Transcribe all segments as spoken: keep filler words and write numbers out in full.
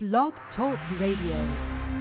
Blog Talk Radio.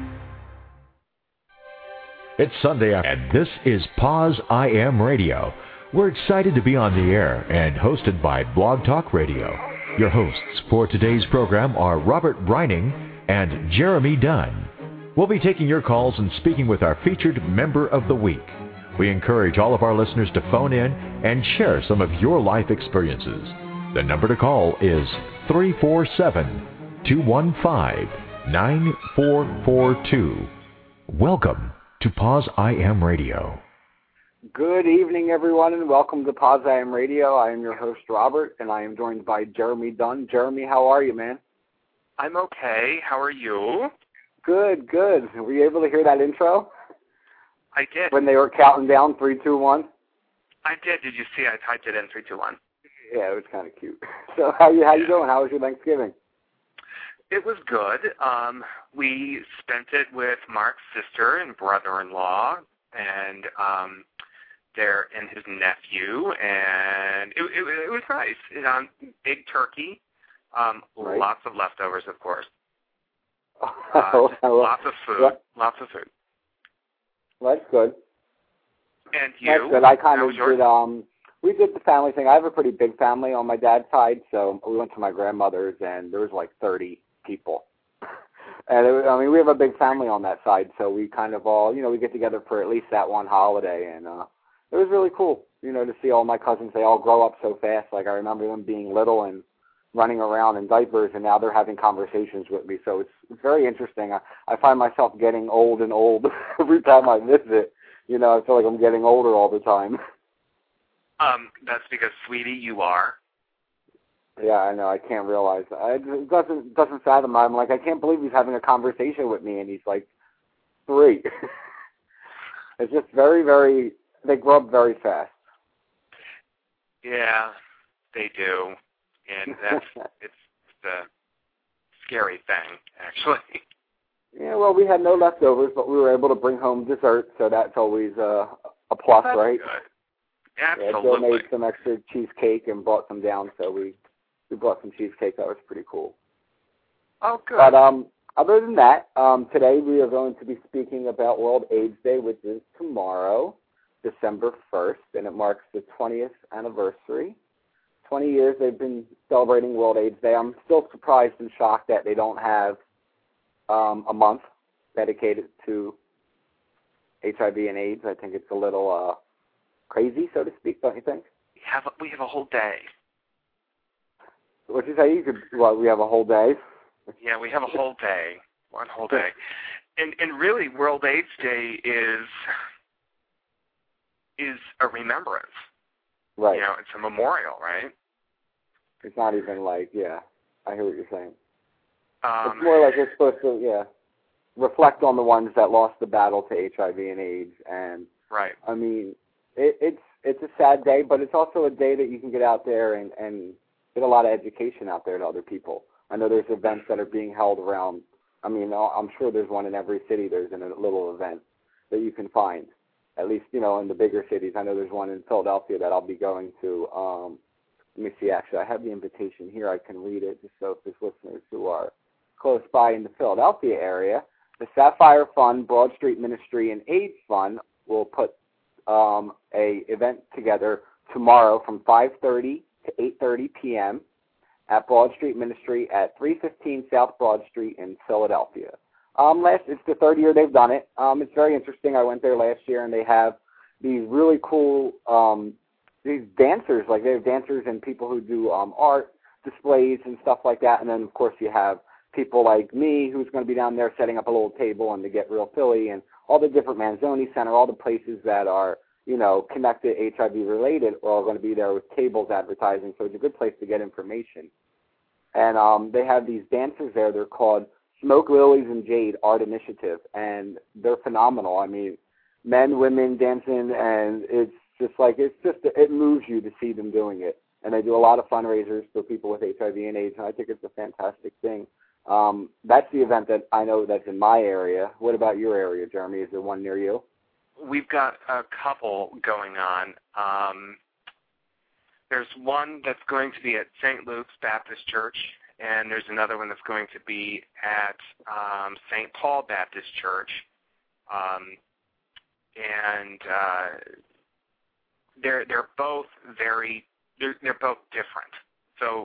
It's Sunday, and this is Pause I Am Radio. We're excited to be on the air and hosted by Blog Talk Radio. Your hosts for today's program are Robert Brining and Jeremy Dunn. We'll be taking your calls and speaking with our featured Member of the Week. We encourage all of our listeners to phone in and share some of your life experiences. The number to call is three four seven, two one five, nine four four two. Welcome to Pause I Am Radio. Good evening, everyone, and welcome to Pause I Am Radio. I am your host, Robert, and I am joined by Jeremy Dunn. Jeremy, how are you, man? I'm okay. How are you? Good, good. Were you able to hear that intro? I did. When they were counting down, three, two, one? I did. Did you see? I typed it in, three, two, one. Yeah, it was kind of cute. So how you how yeah. you doing? How was your Thanksgiving? It was good. Um, we spent it with Mark's sister and brother-in-law, and um, their and his nephew, and it, it, it was nice. It, um, big turkey, um, right. Lots of leftovers, of course. Uh, well, lots of food. Well, lots of food. That's good. And you? That's good. I kind How of was yours? did. Um, we did the family thing. I have a pretty big family on my dad's side, so we went to my grandmother's, and there was like thirty people. And it was, I mean, we have a big family on that side, so we kind of all, you know, we get together for at least that one holiday, and uh, it was really cool, you know, to see all my cousins. They all grow up so fast. Like I remember them being little and running around in diapers, and now they're having conversations with me. So it's, it's very interesting. I, I find myself getting old and old every time I visit. You know, I feel like I'm getting older all the time. Um, that's because, sweetie, you are. Yeah, I know. I can't realize. I, it doesn't doesn't fathom. I'm like, I can't believe he's having a conversation with me, and he's like three. It's just very, very. They grow up very fast. Yeah, they do, and that's it's the scary thing, actually. Yeah, well, we had no leftovers, but we were able to bring home dessert, so that's always uh, a plus, that's right? Good. Yeah, Absolutely. Joe made some extra cheesecake and brought some down, so we, we brought some cheesecake. That was pretty cool. Oh, good. But um, other than that, um, today we are going to be speaking about World AIDS Day, which is tomorrow, December first, and it marks the twentieth anniversary. twenty years they've been celebrating World AIDS Day. I'm still surprised and shocked that they don't have um, a month dedicated to H I V and AIDS. I think it's a little uh, crazy, so to speak, don't you think? We have a, we have a whole day. What you say? You could. Well, we have a whole day. Yeah, we have a whole day, one whole day, and and really, World AIDS Day is is a remembrance. Right. You know, it's a memorial, right? It's not even like, yeah, I hear what you're saying. Um, it's more like it's supposed to, yeah, reflect on the ones that lost the battle to H I V and AIDS. And, right. I mean, it, it's it's a sad day, but it's also a day that you can get out there and, and get a lot of education out there to other people. I know there's events that are being held around. I mean, I'm sure there's one in every city. There's a little event that you can find, at least, you know, in the bigger cities. I know there's one in Philadelphia that I'll be going to. Um, let me see, actually, I have the invitation here. I can read it just so if there's listeners who are close by in the Philadelphia area. The Sapphire Fund, Broad Street Ministry, and AIDS Fund will put um, a event together tomorrow from five thirty to eight thirty p.m. at Broad Street Ministry at three fifteen South Broad Street in Philadelphia. Um, last, it's the third year they've done it. Um, it's very interesting. I went there last year, and they have these really cool um, these dancers. Like they have dancers and people who do um, art displays and stuff like that. And then, of course, you have people like me who's going to be down there setting up a little table and to Get Real Philly and all the different Manzoni Center, all the places that are, you know, connected H I V related are all going to be there with tables advertising. So it's a good place to get information. And um, they have these dancers there. They're called Smoke Lilies and Jade Art Initiative, and they're phenomenal. I mean, men, women dancing, and it's just like, it's just, it moves you to see them doing it. And they do a lot of fundraisers for people with H I V and AIDS, and I think it's a fantastic thing. Um, that's the event that I know that's in my area. What about your area, Jeremy? Is there one near you? We've got a couple going on. Um, there's one that's going to be at Saint Luke's Baptist Church and there's another one that's going to be at um, Saint Paul Baptist Church, um, and uh, they're they're both very they're, they're both different. So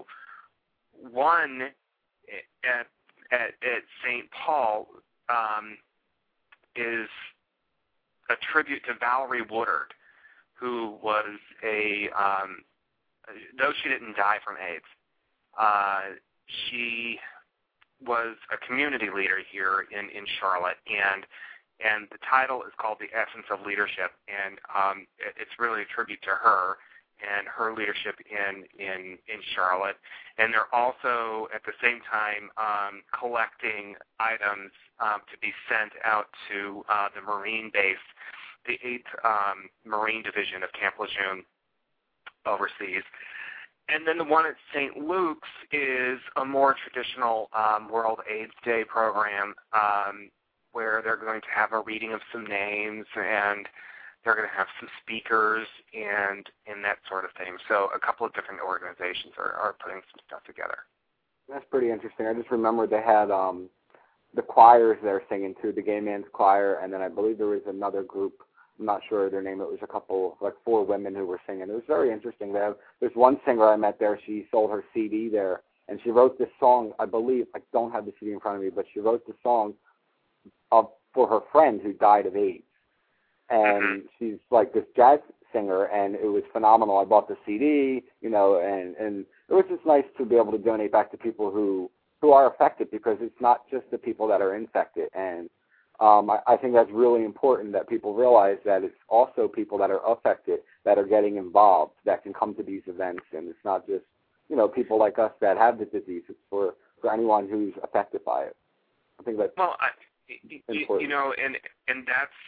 one at at, at Saint Paul um, is a tribute to Valerie Woodard, who was a um, though she didn't die from AIDS. Uh, she was a community leader here in, in Charlotte, and and the title is called The Essence of Leadership, and um, it, it's really a tribute to her and her leadership in, in, in Charlotte. And they're also, at the same time, um, collecting items um, to be sent out to uh, the Marine base, the eighth um, Marine Division of Camp Lejeune overseas. And then the one at Saint Luke's is a more traditional um, World AIDS Day program um, where they're going to have a reading of some names, and they're going to have some speakers and and that sort of thing. So a couple of different organizations are, are putting some stuff together. That's pretty interesting. I just remember they had um, the choirs there singing too, the Gay Man's Choir, and then I believe there was another group. I'm not sure their name. It was a couple, like four women who were singing. It was very interesting. They have, there's one singer I met there. She sold her C D there, and she wrote this song. I believe I don't have the C D in front of me, but she wrote the song of, for her friend who died of AIDS. And mm-hmm. she's like this jazz singer, and it was phenomenal. I bought the C D, you know, and and it was just nice to be able to donate back to people who who are affected, because it's not just the people that are infected. And Um, I, I think that's really important that people realize that it's also people that are affected that are getting involved that can come to these events, and it's not just, you know, people like us that have the disease. It's for, for anyone who's affected by it. I think that's well, I, important. You know, and and that's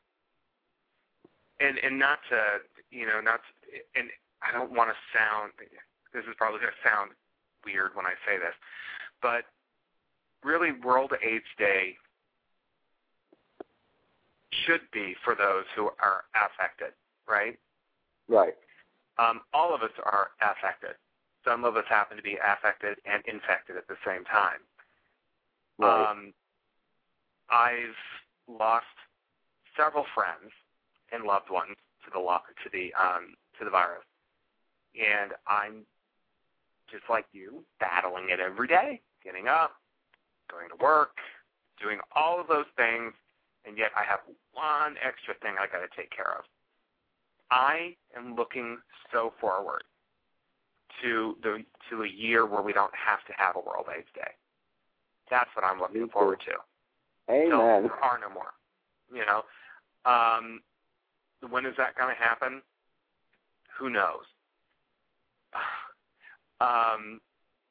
and and not to, you know, not to, and I don't want to sound. This is probably going to sound weird when I say this, but really, World AIDS Day should be for those who are affected, right? Right. Um, all of us are affected. Some of us happen to be affected and infected at the same time. Right. Um, I've lost several friends and loved ones to the lo- to the um, to the virus, and I'm just like you, battling it every day, getting up, going to work, doing all of those things. And yet I have one extra thing I got to take care of. I am looking so forward to the to a year where we don't have to have a World AIDS Day. That's what I'm looking forward to. Amen. So there are no more. You know, um, when is that going to happen? Who knows? um,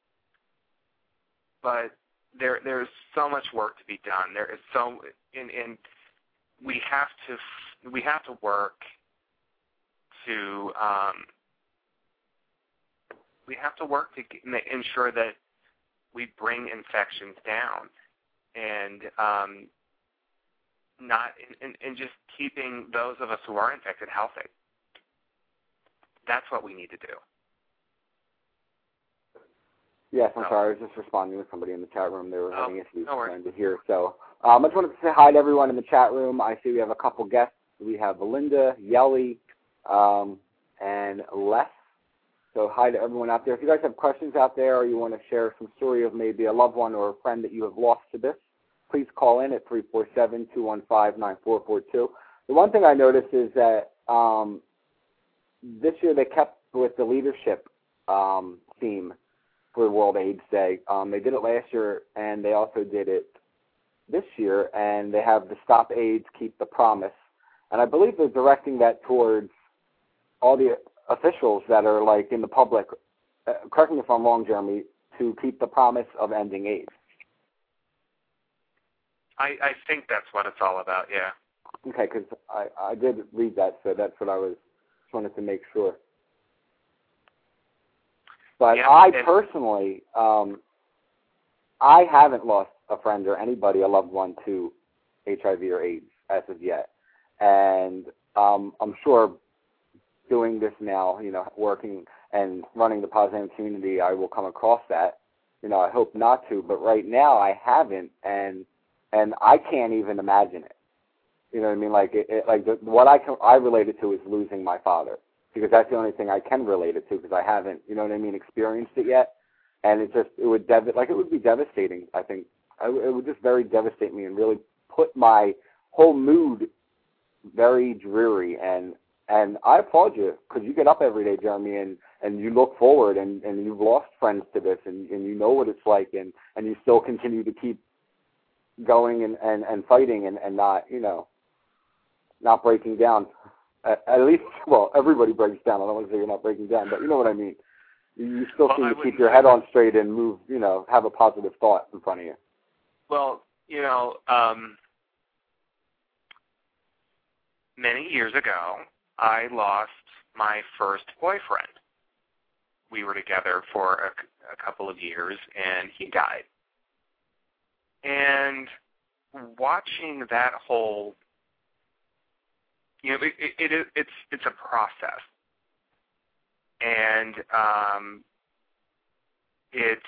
but there there's so much work to be done. There is so in in we have to we have to work to um, we have to work to ensure that we bring infections down, and um, not and, and just keeping those of us who are infected healthy. That's what we need to do. Yes, I'm so, sorry. I was just responding with somebody in the chat room. They were oh, having issues no trying to hear. So um, I just wanted to say hi to everyone in the chat room. I see we have a couple guests. We have Belinda, Yelly, um, and Les. So hi to everyone out there. If you guys have questions out there, or you want to share some story of maybe a loved one or a friend that you have lost to this, please call in at three four seven, two one five, nine four four two. The one thing I noticed is that um, this year they kept with the leadership um, theme for World AIDS Day. Um, they did it last year, and they also did it this year, and they have the Stop AIDS, Keep the Promise. And I believe they're directing that towards all the officials that are, like, in the public, uh, correct me if I'm wrong, Jeremy, to keep the promise of ending AIDS. I, I think that's what it's all about, yeah. Okay, because I, I did read that, so that's what I was just wanted to make sure. But yeah, I personally, um, I haven't lost a friend or anybody, a loved one, to H I V or AIDS as of yet. And um, I'm sure doing this now, you know, working and running the Positive community, I will come across that. You know, I hope not to, but right now I haven't, and and I can't even imagine it. You know what I mean? Like, it, it, like the, what I can, I relate it to is losing my father, because that's the only thing I can relate it to, because I haven't, you know what I mean, experienced it yet, and it just, it would dev- like it would be devastating. I think I, it would just very devastate me and really put my whole mood very dreary. And and I applaud you, because you get up every day, Jeremy, and and you look forward, and, and you've lost friends to this, and, and you know what it's like, and, and you still continue to keep going and, and, and fighting and, and not, you know, not breaking down. At, at least, well, everybody breaks down. I don't want to say you're not breaking down, but you know what I mean. You, you still well, seem I to keep your head on straight and move, you know, have a positive thought in front of you. Well, you know, um, many years ago, I lost my first boyfriend. We were together for a, a couple of years, and he died. And watching that whole, you know, it, it, it, it's it's a process, and um, it's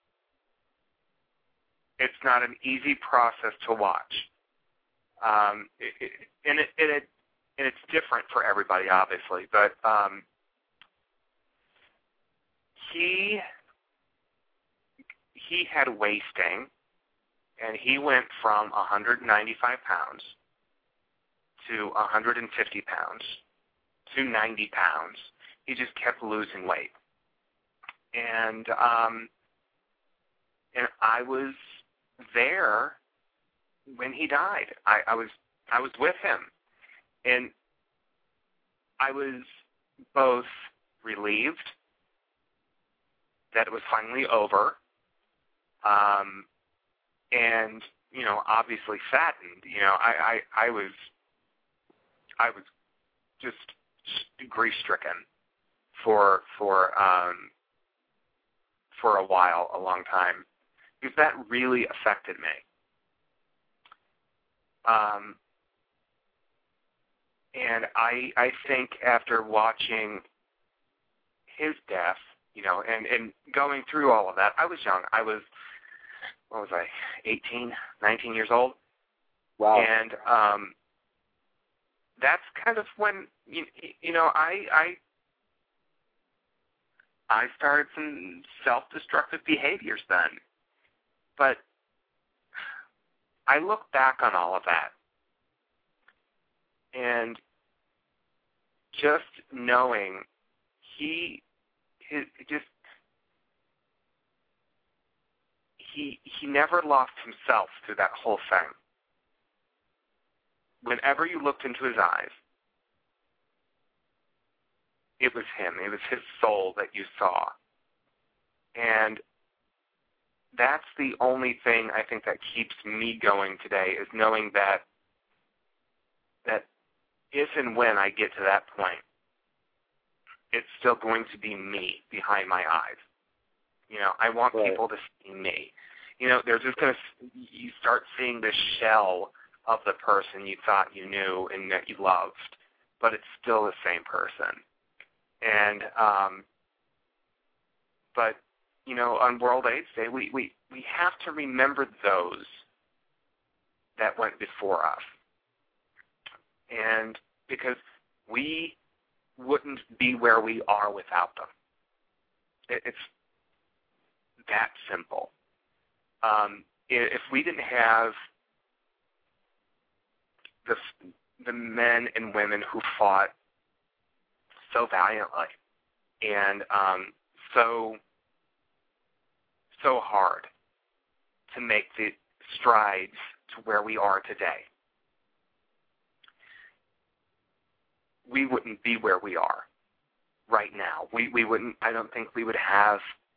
it's not an easy process to watch, um, it, it, and it, it and it's different for everybody, obviously, but. Um, He he had wasting, and he went from one hundred ninety-five pounds to one hundred fifty pounds to ninety pounds. He just kept losing weight, and um, and I was there when he died. I, I was I was with him, and I was both relieved that it was finally over, um, and, you know, obviously saddened. You know, I, I, I was, I was just grief-stricken for, for, um, for a while, a long time, because that really affected me. Um, and I, I think after watching his death, you know, and, and going through all of that, I was young. I was, what was I, eighteen, nineteen years old? Wow. And um, that's kind of when, you, you know, I, I I started some self-destructive behaviors then. But I look back on all of that, and just knowing he, his, just, he, he never lost himself through that whole thing. Whenever you looked into his eyes, it was him. It was his soul that you saw. And that's the only thing I think that keeps me going today, is knowing that that if and when I get to that point, it's still going to be me behind my eyes. You know, I want right. people to see me. You know, they're just going to, you start seeing the shell of the person you thought you knew and that you loved, but it's still the same person. And, um, but, you know, on World AIDS Day, we, we, we have to remember those that went before us. And because we wouldn't be where we are without them. It, it's that simple. Um, if we didn't have the, the men and women who fought so valiantly and um, so so hard to make the strides to where we are today, we wouldn't be where we are right now. We we wouldn't. I don't think we would have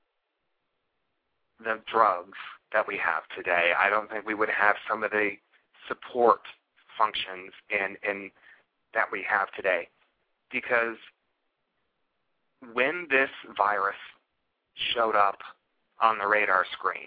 the drugs that we have today. I don't think we would have some of the support functions and and that we have today, because when this virus showed up on the radar screen,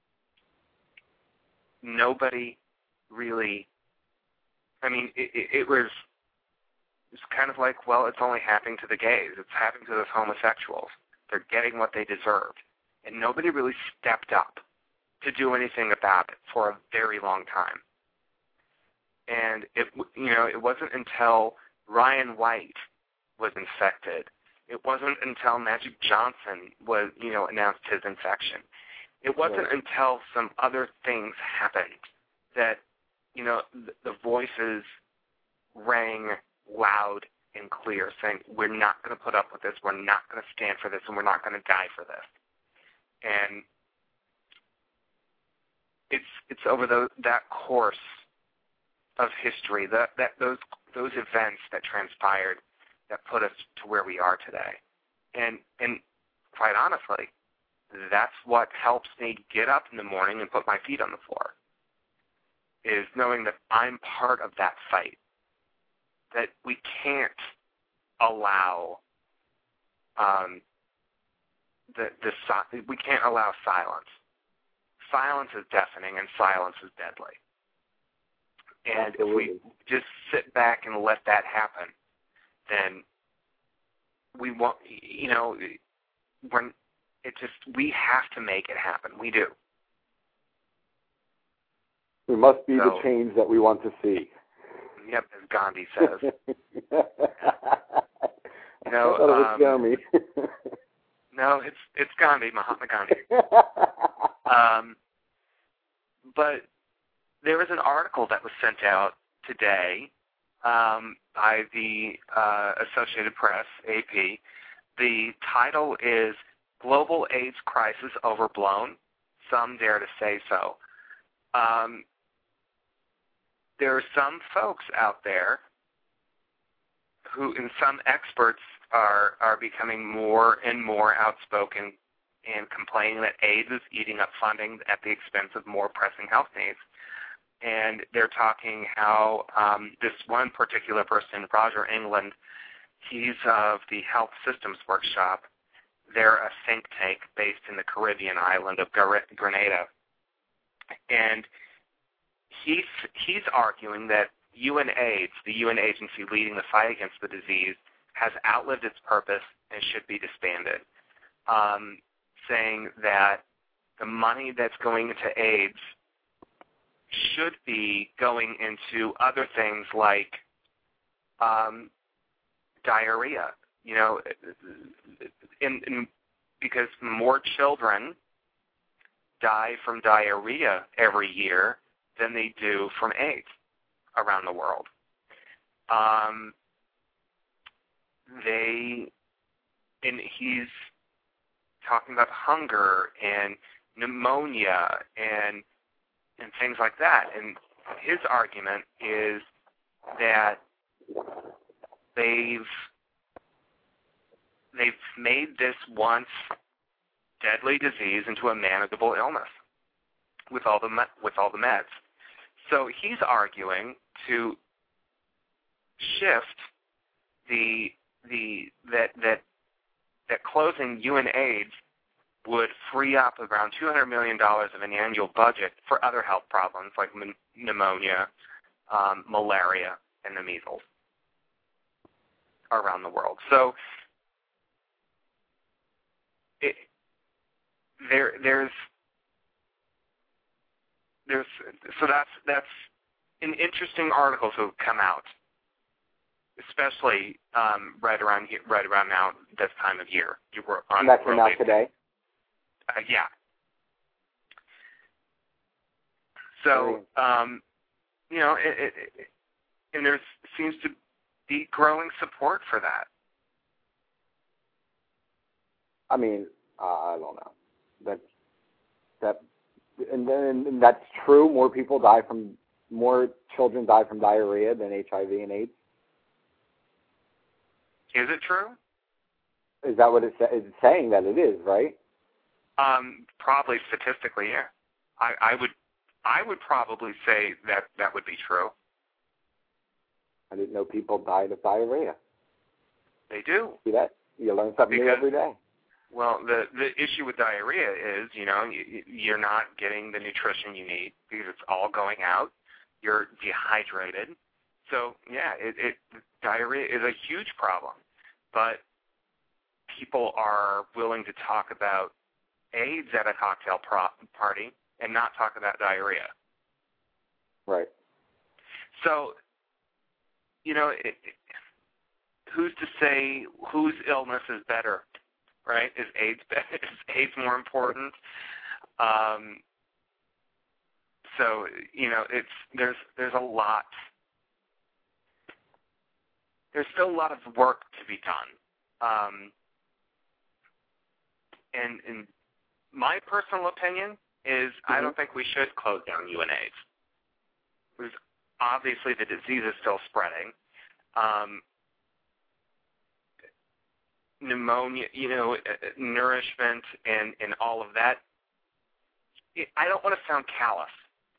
nobody really, I mean, it, it, it was it's kind of like, well, it's only happening to the gays. It's happening to those homosexuals. They're getting what they deserved. and nobody really stepped up to do anything about it for a very long time. And it, you know, it wasn't until Ryan White was infected. It wasn't until Magic Johnson was, you know, announced his infection. It wasn't right. until some other things happened that, you know, the, the voices rang loud and clear, saying, we're not going to put up with this, we're not going to stand for this, and we're not going to die for this. And it's it's over the, that course of history, that, that those those events that transpired that put us to where we are today. And and quite honestly, that's what helps me get up in the morning and put my feet on the floor, is knowing that I'm part of that fight, that we can't allow um, the, the we can't allow silence. Silence is deafening and silence is deadly. And Absolutely. if we just sit back and let that happen, then we won't, you know, we're, it just, we have to make it happen. We do. We must be so, the change that we want to see. Yep, as Gandhi says. you know, I thought it was um, Jeremy. no, it's it's Gandhi, Mahatma Gandhi. um, but there was an article that was sent out today um, by the uh, Associated Press, A P. The title is Global AIDS Crisis Overblown. Some dare to say so. Um, there are some folks out there who, and some experts are, are becoming more and more outspoken and complaining that AIDS is eating up funding at the expense of more pressing health needs. And they're talking how um, this one particular person, Roger England, he's of the Health Systems Workshop. They're a think tank based in the Caribbean island of Grenada. And he's, he's arguing that UNAIDS, the U N agency leading the fight against the disease, has outlived its purpose and should be disbanded, um, saying that the money that's going into AIDS should be going into other things like um, diarrhea, you know, in, in, because more children die from diarrhea every year than they do from AIDS around the world. Um, they, and he's talking about hunger and pneumonia and and things like that. And his argument is that they've they've made this once deadly disease into a manageable illness with all the with all the meds. So he's arguing to shift the the that that that closing UNAIDS would free up around two hundred million dollars of an annual budget for other health problems like m- pneumonia, um, malaria, and the measles around the world. So it, there, there's, there's, so that's that's an interesting article to come out, especially um, right around here, right around now, this time of year. You were on and that came out today. Uh, yeah. So, um, you know, it, it, it, and there seems to be growing support for that. I mean, uh, I don't know. That that, and then and that's true. More people die from, more children die from diarrhea than H I V and AIDS. Is it true? Is that what it's, it's saying? That it is, right? Um, probably statistically, yeah. I, I would, I would probably say that that would be true. I didn't know people died of diarrhea. They do. See that? You learn something because, new every day. Well, the the issue with diarrhea is, you know, you, you're not getting the nutrition you need because it's all going out. You're dehydrated. So yeah, it, it diarrhea is a huge problem, but people are willing to talk about AIDS at a cocktail pro- party and not talk about diarrhea. Right. So, you know, it, it, who's to say whose illness is better, right? Is AIDS is AIDS more important? Um, so, you know, it's there's there's a lot. There's still a lot of work to be done. Um, and, and my personal opinion is mm-hmm. I don't think we should close down U N AIDS. Because obviously the disease is still spreading. Um, pneumonia, you know, uh, nourishment and, and all of that. I don't want to sound callous.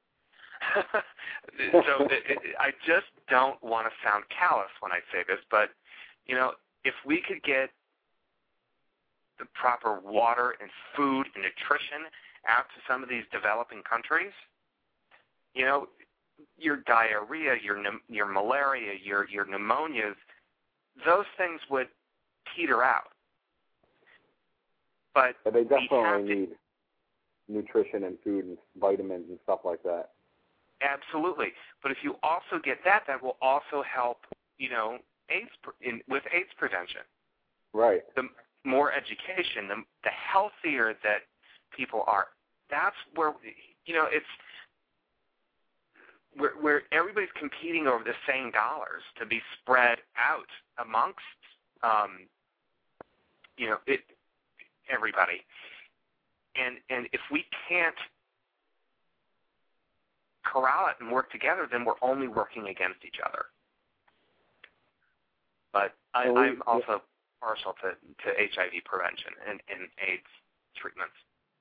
so it, it, I just don't want to sound callous when I say this, but, you know, if we could get the proper water and food and nutrition out to some of these developing countries, you know, your diarrhea, your your malaria, your your pneumonias, those things would peter out. But, but they definitely to, need nutrition and food and vitamins and stuff like that. Absolutely. But if you also get that, that will also help, you know, AIDS in, with AIDS prevention. Right. The more education, the, the healthier that people are. That's where, you know, it's where, where everybody's competing over the same dollars to be spread out amongst, um, you know, it everybody. And and if we can't corral it and work together, then we're only working against each other. But I, we, I'm also partial to, to H I V prevention and, and AIDS treatments.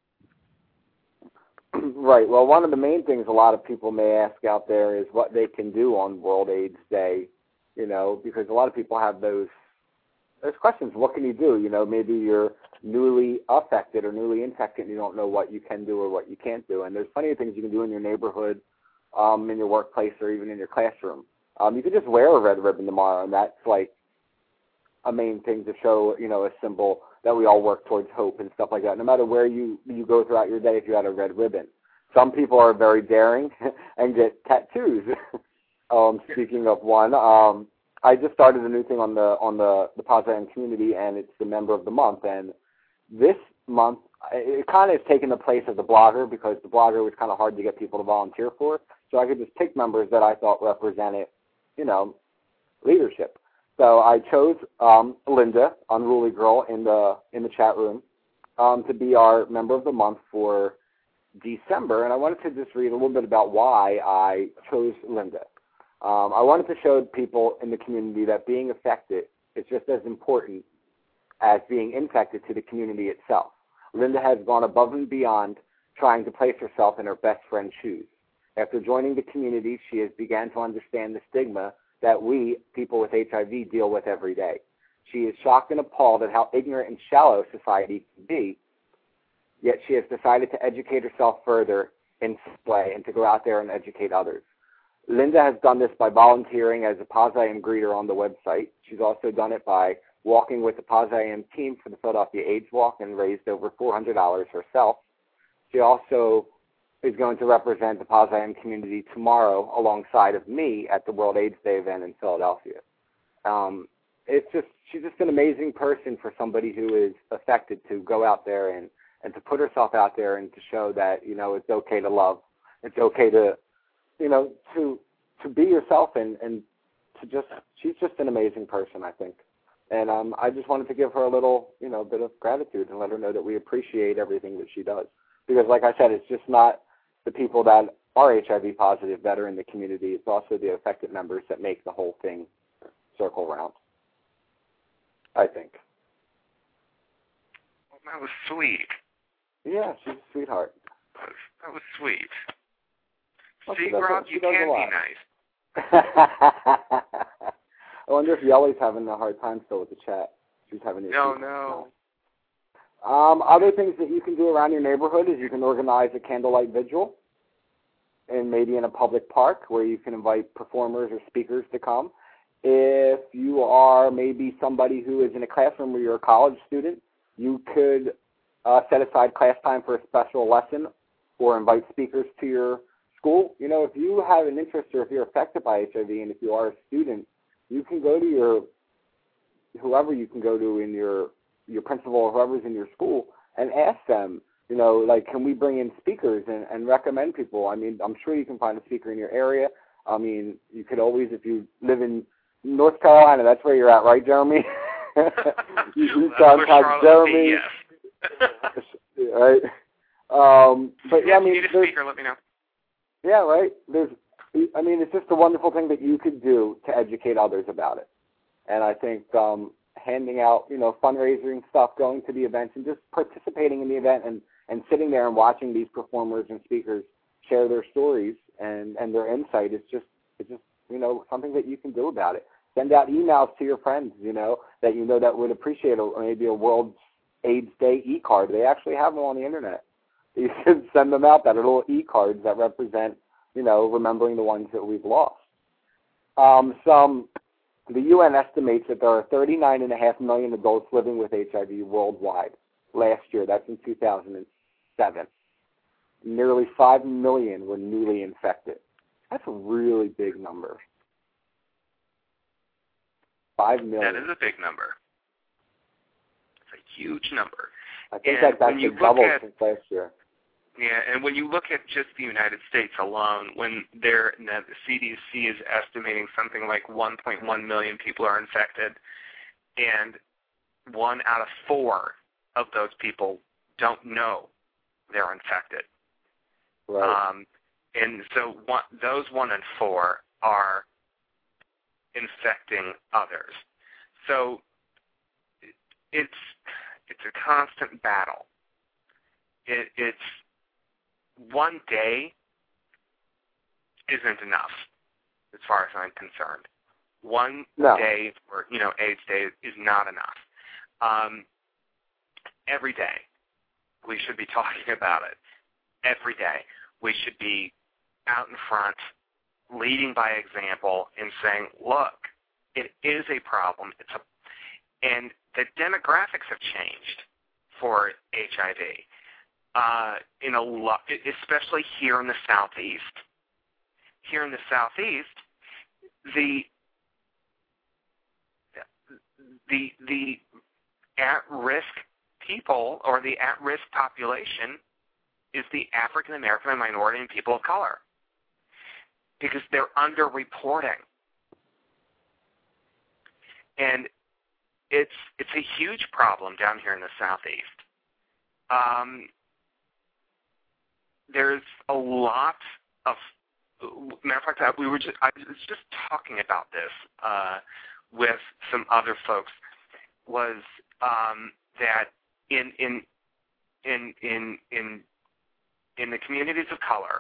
Right. Well, one of the main things a lot of people may ask out there is what they can do on World AIDS Day, you know, because a lot of people have those those questions. What can you do? You know, maybe you're newly affected or newly infected and you don't know what you can do or what you can't do. And there's plenty of things you can do in your neighborhood, um, in your workplace, or even in your classroom. Um, you could just wear a red ribbon tomorrow, and that's like a main thing to show, you know, a symbol that we all work towards hope and stuff like that. No matter where you, you go throughout your day, if you had a red ribbon. Some people are very daring and get tattoos. um, speaking of one, um, I just started a new thing on the on the the Paz I Am community, and it's the Member of the Month. And this month, it kind of has taken the place of the blogger, because the blogger was kind of hard to get people to volunteer for. So I could just pick members that I thought represented, you know, leadership. So I chose um, Linda, Unruly Girl, in the in the chat room, um, to be our Member of the Month for December. And I wanted to just read a little bit about why I chose Linda. Um, I wanted to show people in the community that being affected is just as important as being infected to the community itself. Linda has gone above and beyond trying to place herself in her best friend's shoes. After joining the community, she has begun to understand the stigma that we, people with H I V, deal with every day. She is shocked and appalled at how ignorant and shallow society can be, yet she has decided to educate herself further in this way and to go out there and educate others. Linda has done this by volunteering as a Paz I Am greeter on the website. She's also done it by walking with the Paz I Am team for the Philadelphia AIDS Walk and raised over four hundred dollars herself. She also is going to represent the Paz I Am community tomorrow alongside of me at the World AIDS Day event in Philadelphia. Um, it's just she's just an amazing person for somebody who is affected to go out there and, and to put herself out there and to show that, you know, it's okay to love. It's okay to, you know, to to be yourself and, and to just, she's just an amazing person, I think. And um, I just wanted to give her a little, you know, bit of gratitude and let her know that we appreciate everything that she does. Because like I said, it's just not the people that are H I V positive that are in the community. It's also the affected members that make the whole thing circle around, I think. Well, that was sweet. Yeah, she's a sweetheart. That was, that was sweet. Well, See, does, Rob, you can be nice. I wonder if Yellie's having a hard time still with the chat. She's having issues. No, no. Um, other things that you can do around your neighborhood is you can organize a candlelight vigil, and maybe in a public park where you can invite performers or speakers to come. If you are maybe somebody who is in a classroom where you're a college student, you could uh, set aside class time for a special lesson or invite speakers to your school. You know, if you have an interest or if you're affected by H I V and if you are a student, you can go to your, whoever you can go to in your, your principal or whoever's in your school and ask them, you know, like, can we bring in speakers and, and recommend people? I mean, I'm sure you can find a speaker in your area. I mean, you could always, if you live in North Carolina, that's where you're at, right, Jeremy? you you contact Jeremy. Yes. Right. Um, but yeah, I mean, if you need a speaker, let me know. Yeah, right. There's, I mean, it's just a wonderful thing that you could do to educate others about it. And I think um, handing out, you know, fundraising stuff, going to the events, and just participating in the event, and, and sitting there and watching these performers and speakers share their stories and, and their insight is just, it's just, you know, something that you can do about it. Send out emails to your friends, you know, that you know that would appreciate a, maybe a World AIDS Day e-card. They actually have them on the internet. You should send them out, that are little e-cards that represent, you know, remembering the ones that we've lost. Um, some, the U N estimates that there are thirty-nine point five million adults living with H I V worldwide last year. That's in two thousand seven. Nearly five million were newly infected. That's a really big number. five million. That is a big number. It's a huge number. I think and that's actually doubled since last year. Yeah, and when you look at just the United States alone, when there, the C D C is estimating something like one point one million people are infected, and one out of four of those people don't know they're infected. Right. Um, and so one, those one and four are infecting others. So it's it's a constant battle. It, it's one day isn't enough, as far as I'm concerned. One no. day for, you know, AIDS Day is not enough. Um, every day we should be talking about it. Every day we should be out in front, leading by example, and saying, "Look, it is a problem. It's a," and the demographics have changed for H I V. Uh, in a lot, especially here in the Southeast. Here in the Southeast, the the the at-risk people or the at-risk population is the African American and minority and people of color, because they're underreporting, and it's it's a huge problem down here in the Southeast. Um, There's a lot of, matter of fact, we were just, I was just talking about this uh, with some other folks, was um, that in in in in in in the communities of color,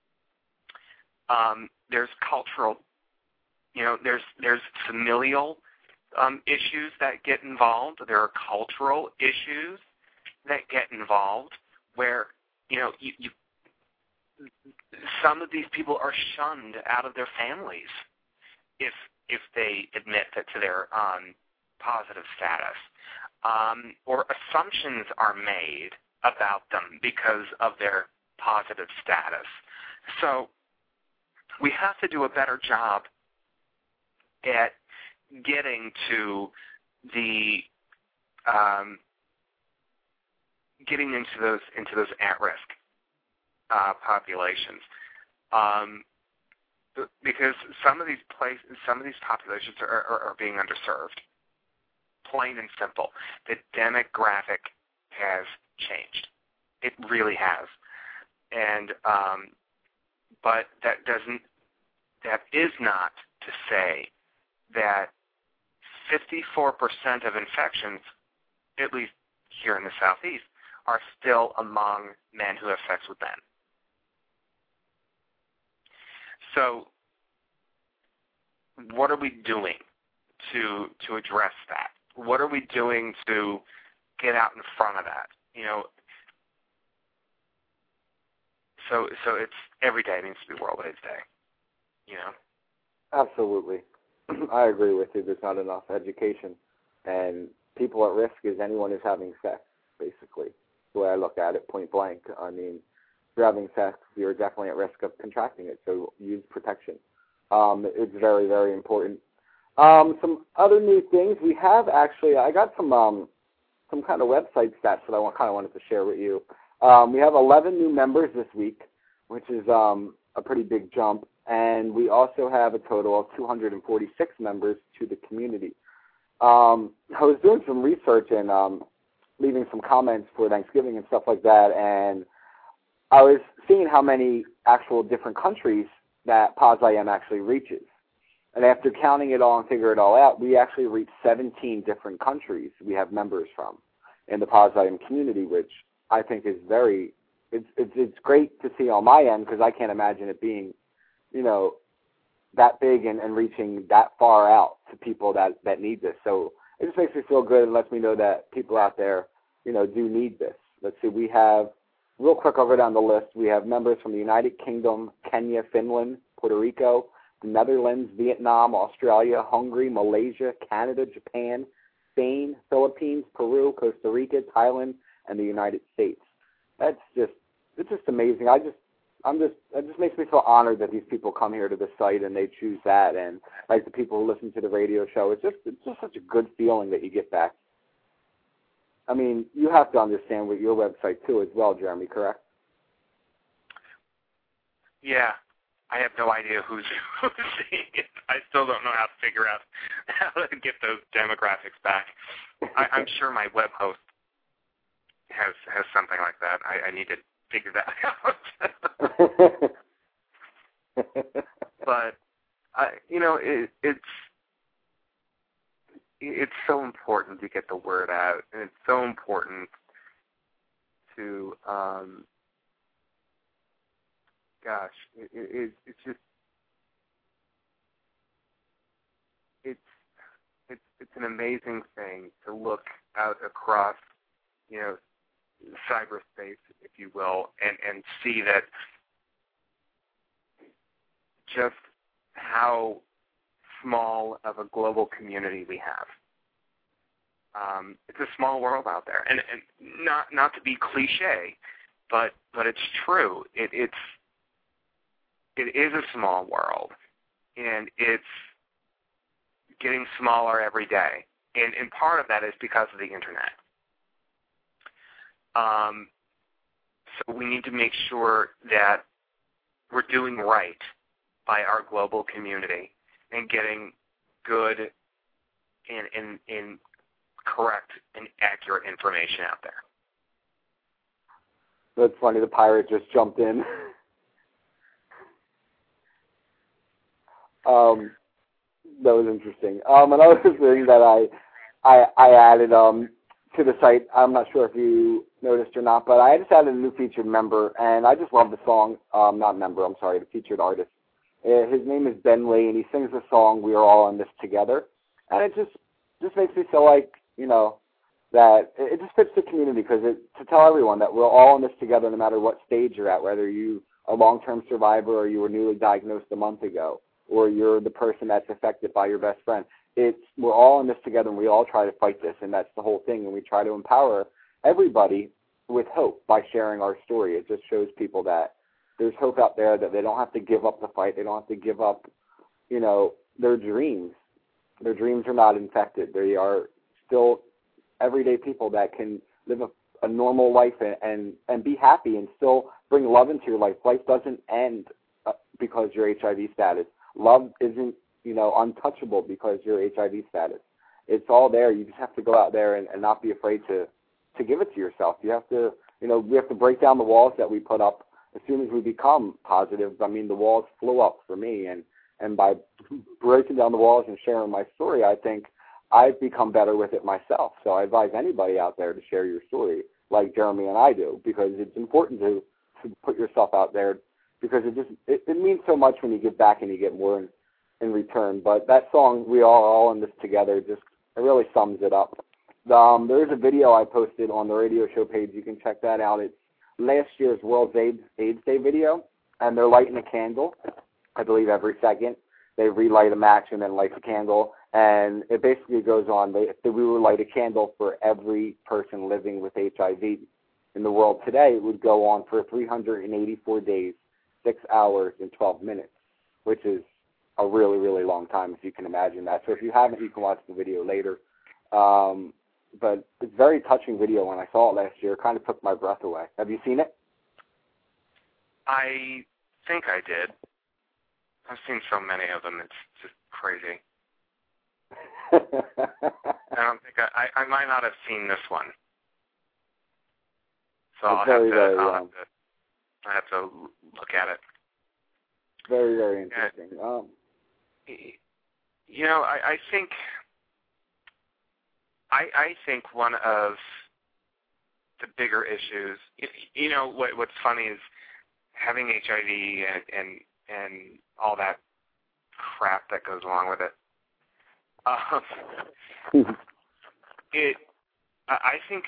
um, there's cultural, you know, there's there's familial um, issues that get involved. There are cultural issues that get involved where, you know, you, you some of these people are shunned out of their families if if they admit that to their um, positive status, um, or assumptions are made about them because of their positive status. So we have to do a better job at getting to the um, getting into those into those at-risk Uh, populations, um, because some of these places, some of these populations are, are, are being underserved. Plain and simple, the demographic has changed. It really has, and um, but that doesn't. That is not to say that fifty-four percent of infections, at least here in the Southeast, are still among men who have sex with men. So what are we doing to to address that? What are we doing to get out in front of that? You know, so so it's every day needs to be World AIDS Day. You know. Absolutely, I agree with you. There's not enough education, and people at risk is anyone who's having sex, basically. the way I look at it, point blank. I mean, if you're having sex, you're definitely at risk of contracting it, so use protection. Um, it's very, very important. Um, some other new things we have actually. I got some um, some kind of website stats that I want, kind of wanted to share with you. Um, we have eleven new members this week, which is um, a pretty big jump, and we also have a total of two hundred forty-six members to the community. Um, I was doing some research and um, leaving some comments for Thanksgiving and stuff like that, and I was seeing how many actual different countries that Paz I M actually reaches. And after counting it all and figure it all out, we actually reach seventeen different countries we have members from in the Paz I M community, which I think is very, it's it's, it's great to see on my end, because I can't imagine it being, you know, that big and, and reaching that far out to people that, that need this. So it just makes me feel good and lets me know that people out there, you know, do need this. Let's see, we have, real quick, I'll go down the list. We have members from the United Kingdom, Kenya, Finland, Puerto Rico, the Netherlands, Vietnam, Australia, Hungary, Malaysia, Canada, Japan, Spain, Philippines, Peru, Costa Rica, Thailand, and the United States. That's just, it's just amazing. I just, I'm just, it just makes me feel honored that these people come here to the site and they choose that. And like the people who listen to the radio show, it's just, it's just such a good feeling that you get back. I mean, you have to understand with your website too as well, Jeremy, correct? Yeah. I have no idea who's, who's seeing it. I still don't know how to figure out how to get those demographics back. I, I'm sure my web host has has something like that. I, I need to figure that out. But I, you know, it, it's it's so important to get the word out, and it's so important to. Um, Gosh, it, it, it's just it's it's it's an amazing thing to look out across, you know, cyberspace, if you will, and, and see that just how small of a global community we have. Um, it's a small world out there, and, and not not to be cliche, but but it's true. It, it's It is a small world, and it's getting smaller every day. And, and part of that is because of the Internet. Um, so we need to make sure that we're doing right by our global community and getting good and, and, and correct and accurate information out there. That's funny. The pirate just jumped in. Um, that was interesting. Um, another thing that I, I, I added um, to the site, I'm not sure if you noticed or not, but I just added a new featured member, and I just love the song. Um, not member, I'm sorry, the featured artist. Uh, his name is Ben Lee, and he sings the song "We Are All in This Together," and it just just makes me feel like, you know, that it, it just fits the community, because it to tell everyone that we're all in this together, no matter what stage you're at, whether you are a long-term survivor or you were newly diagnosed a month ago, or you're the person that's affected by your best friend. It's we're all in this together, and we all try to fight this, and that's the whole thing. And we try to empower everybody with hope by sharing our story. It just shows people that there's hope out there, that they don't have to give up the fight. They don't have to give up, you know, their dreams. Their dreams are not infected. They are still everyday people that can live a, a normal life and, and, and be happy and still bring love into your life. Life doesn't end uh, because your H I V status. Love isn't, you know, untouchable because you're H I V status. It's all there. You just have to go out there and, and not be afraid to, to give it to yourself. You have to, you know, we have to break down the walls that we put up as soon as we become positive. I mean, the walls flew up for me, and, and by breaking down the walls and sharing my story, I think I've become better with it myself. So I advise anybody out there to share your story like Jeremy and I do, because it's important to, to put yourself out there, because it just it, it means so much when you give back and you get more in, in return. But that song, "We Are All in This Together," just it really sums it up. Um, there's a video I posted on the radio show page. You can check that out. It's last year's World AIDS, AIDS Day video, and they're lighting a candle, I believe, every second. They relight a match and then light the candle, and it basically goes on. They, we would light a candle for every person living with H I V. in the world today, it would go on for three hundred eighty-four days, six hours, and twelve minutes, which is a really, really long time, if you can imagine that. So if you haven't, you can watch the video later. Um, but it's a very touching video. When I saw it last year, it kind of took my breath away. Have you seen it? I think I did. I've seen so many of them, it's just crazy. I don't think I, I, I might not have seen this one. So I'll, very, have to, very, I'll um, have to I have to look at it. Very, very interesting. Yeah. Um, you know, I, I think I, I think one of the bigger issues, you know, what, what's funny is having H I V and, and and all that crap that goes along with it. Um, it, I think,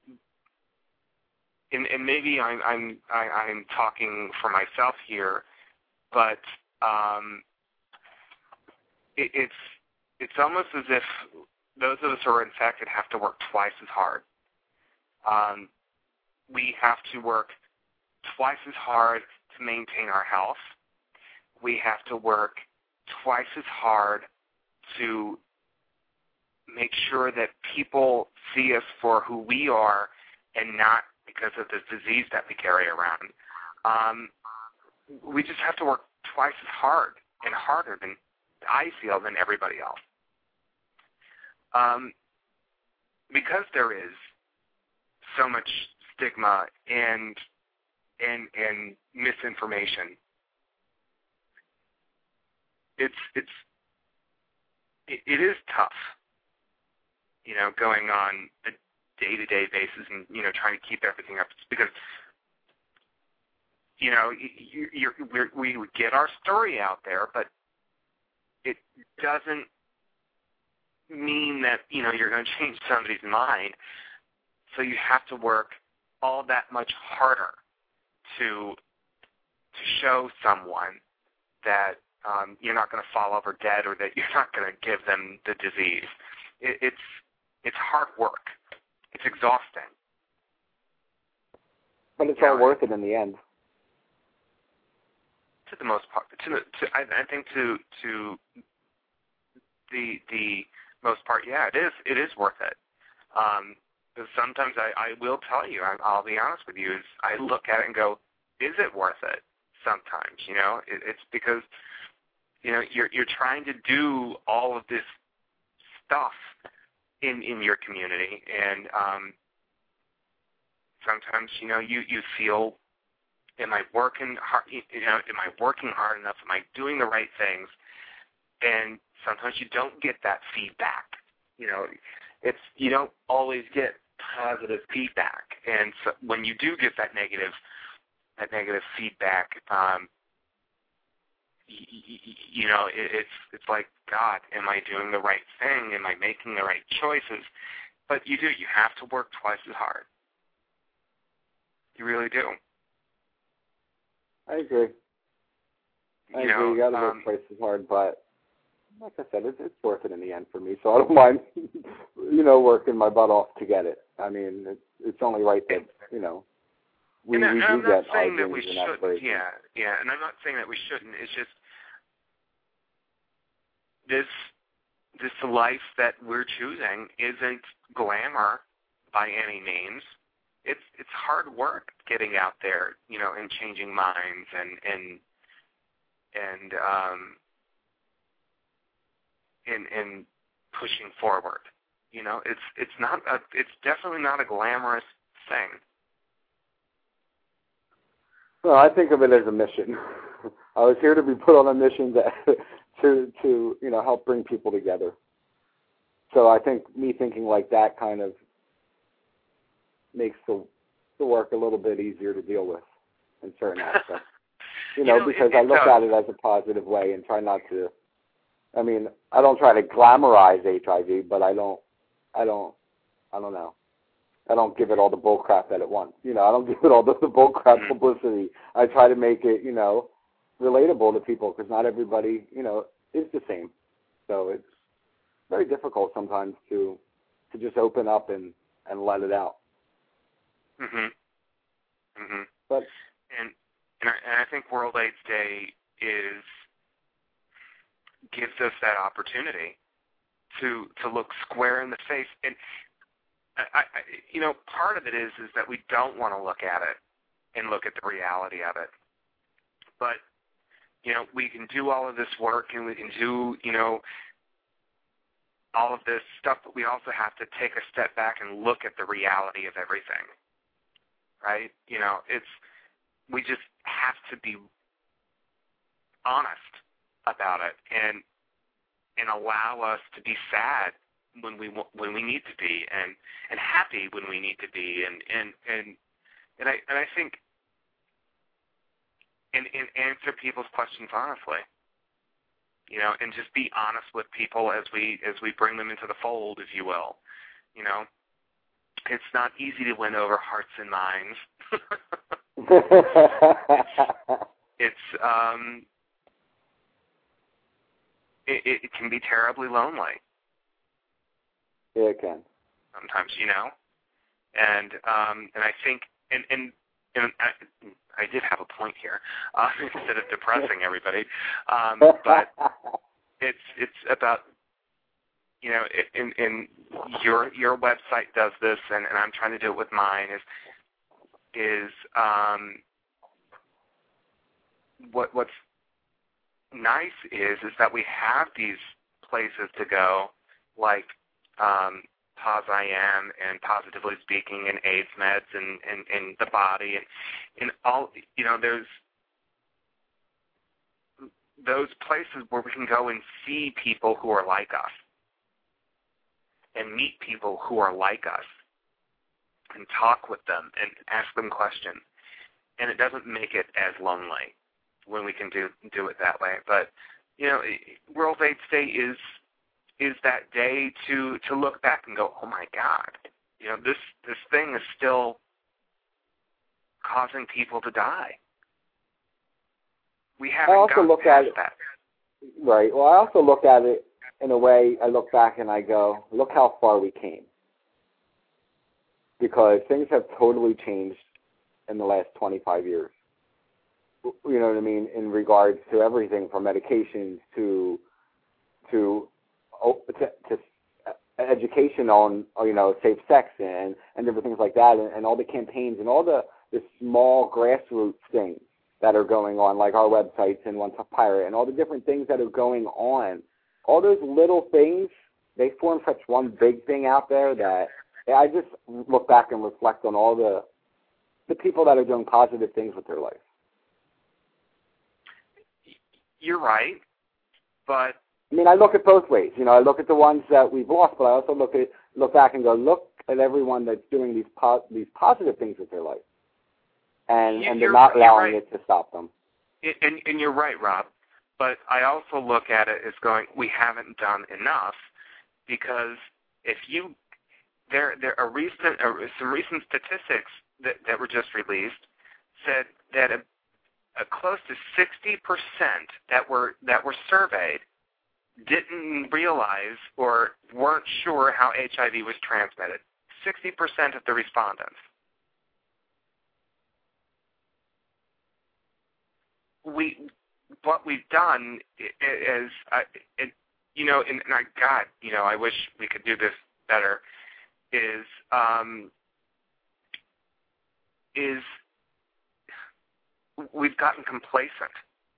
and, and maybe I'm I'm I, I'm talking for myself here, but um, it, it's it's almost as if those of us who are infected have to work twice as hard. Um, we have to work twice as hard to maintain our health. We have to work twice as hard to make sure that people see us for who we are and not because of the disease that we carry around. Um, we just have to work twice as hard and harder than I feel than everybody else. Um, because there is so much stigma and and and misinformation, it's it's it, it is tough, you know, going on a day-to-day basis and, you know, trying to keep everything up because, you know, you, you, we're, we would get our story out there, but it doesn't mean that, you know, you're going to change somebody's mind. So you have to work all that much harder to to show someone that um, you're not going to fall over dead or that you're not going to give them the disease. It, it's it's hard work. It's exhausting. But it's you all know, worth it in the end. To the most part, to, the, to I, I think to to the the most part, yeah, it is it is worth it. Um, because sometimes I, I will tell you, I, I'll be honest with you, is I look at it and go, is it worth it? Sometimes, you know, it, it's because you know you're you're trying to do all of this stuff in in your community, and um, sometimes you know you you feel, am I working hard? You know, am I working hard enough? Am I doing the right things? And sometimes you don't get that feedback. You know, it's you don't always get positive feedback, and so when you do get that negative that negative feedback, um, y- y- you know, it, it's it's like, God, am I doing the right thing? Am I making the right choices? But you do. You have to work twice as hard. You really do. I agree. I You agree. know, You got to work um, twice as hard, but like I said, it's, it's worth it in the end for me. So I don't mind, you know, working my butt off to get it. I mean, it's, it's only right that, you know, we, and, we and I'm do not get saying our that we dreams and shouldn't. aspirations. Yeah, yeah, and I'm not saying that we shouldn't. It's just this this life that we're choosing isn't glamour by any means. It's it's hard work getting out there, you know, and changing minds and and and um and and pushing forward. You know, it's it's not a it's definitely not a glamorous thing. Well, I think of it as a mission. I was here to be put on a mission that, to to you know help bring people together. So I think me thinking like that kind of makes the the work a little bit easier to deal with in certain aspects. You know, you know because it, I it look does. at it as a positive way and try not to. I mean, I don't try to glamorize H I V, but I don't, I don't, I don't know. I don't give it all the bull crap that it wants. You know, I don't give it all the, the bull crap Mm-hmm. publicity. I try to make it, you know, relatable to people because not everybody, you know, is the same. So it's very difficult sometimes to to just open up and, and let it out. Mhm. Mm-hmm. But and and I, and I think World AIDS Day is gives us that opportunity to to look square in the face. And I, I, you know, part of it is is that we don't want to look at it and look at the reality of it. But you know, we can do all of this work and we can do, you know, all of this stuff, but we also have to take a step back and look at the reality of everything, right? You know, it's, we just have to be honest about it and and allow us to be sad when we when we need to be and, and happy when we need to be and and and, and I and I think and, and answer people's questions honestly. You know, and just be honest with people as we as we bring them into the fold, if you will. You know, it's not easy to win over hearts and minds. it's, it's um, it, it can be terribly lonely. Yeah, it can. Sometimes, you know, and um, and I think and and. And I, I did have a point here, uh, instead of depressing everybody. Um, but it's it's about, you know, in, in your your website does this, and, and I'm trying to do it with mine. Is is um, what what's nice is is that we have these places to go, like. Um, Pause I Am and Positively Speaking and AIDS Meds and, and, and the body and, and all, you know, there's those places where we can go and see people who are like us and meet people who are like us and talk with them and ask them questions. And it doesn't make it as lonely when we can do do it that way. But, you know, World AIDS Day is is that day to, to look back and go, oh my God, you know, this, this thing is still causing people to die. We haven't I also gotten look past at it, that. Right. Well, I also look at it in a way, I look back and I go, look how far we came. Because things have totally changed in the last twenty-five years. You know what I mean? In regards to everything from medications to, to, To, to education on, you know, safe sex and, and different things like that, and, and all the campaigns and all the, the small grassroots things that are going on, like our websites and One Tough Pirate, and all the different things that are going on. All those little things, they form such one big thing out there that I just look back and reflect on all the the people that are doing positive things with their life. You're right, but I mean, I look at both ways. You know, I look at the ones that we've lost, but I also look at look back and go, look at everyone that's doing these po- these positive things with their life, and you, and they're not allowing right. it to stop them. And, and you're right, Rob. But I also look at it as going, we haven't done enough, because if you there there are recent uh, some recent statistics that, that were just released said that a, a close to sixty percent that were that were surveyed didn't realize or weren't sure how H I V was transmitted. sixty percent of the respondents. We, what we've done is, uh, it, you know, and, and I, God, you know, I wish we could do this better, is, um, is we've gotten complacent.